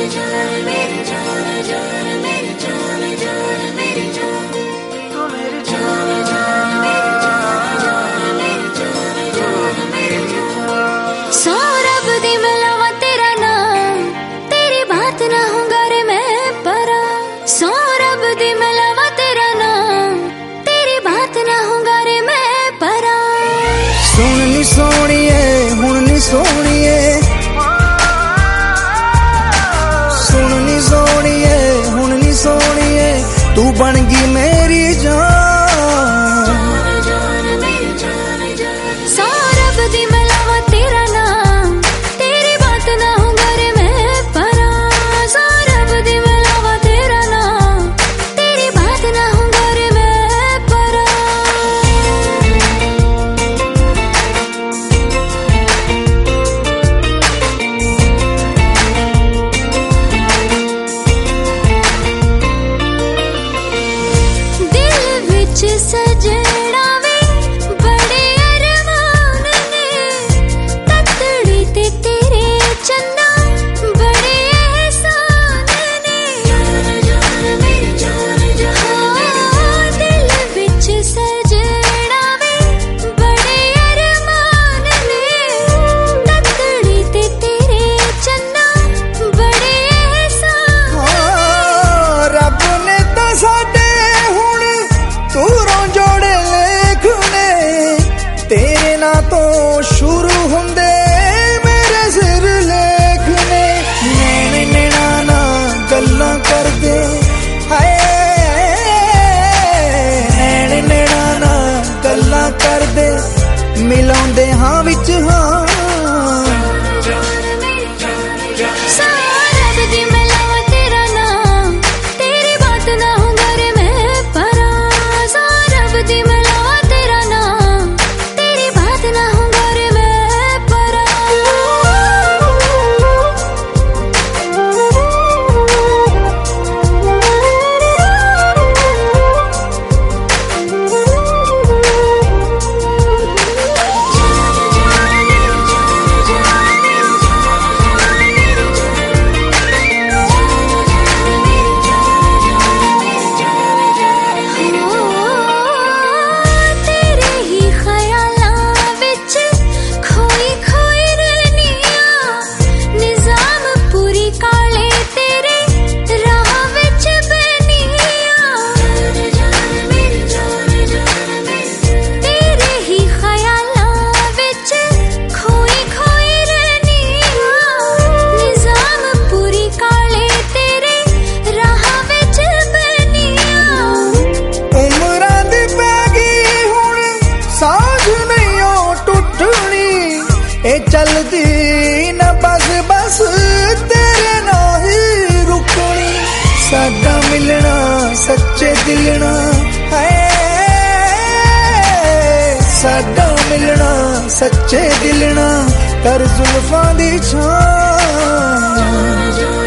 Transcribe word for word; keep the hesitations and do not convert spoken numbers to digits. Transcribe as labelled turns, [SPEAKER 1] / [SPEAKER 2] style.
[SPEAKER 1] सोनिए हुण नी सोनिए सुननी सोनिए हुण नी सोनिए तू बन गई मेरी जान।
[SPEAKER 2] सौरभ दी मिलावा तेरा नाम तेरी बात ना होगा रे मैं परा। सौरभ दी मिलावा तेरा नाम तेरी बात ना होगा रे मैं परा। सजना वे बड़े अरमान ने ततड़ी ते तेरे चन्ना बड़े एहसान ने। हाँ दिल विच सजना वे बड़े अरमान ने ततड़ी ते तेरे चन्ना बड़े एहसान।
[SPEAKER 1] हाँ रब ने तो साडे तेरे ना तो शुरू होंदे मेरे सिर लेखने। नैन नैना ना गल्ला कर दे हाय नैन नैना ना गल्ला कर दे मिलाउंदे हाँ विच हाँ। चलदी न बस बस तेरे ना ही रुकनी। साडा मिलना सच्चे दिलना है साडा मिलना सच्चे दिलना कर जुल्फां दी छां।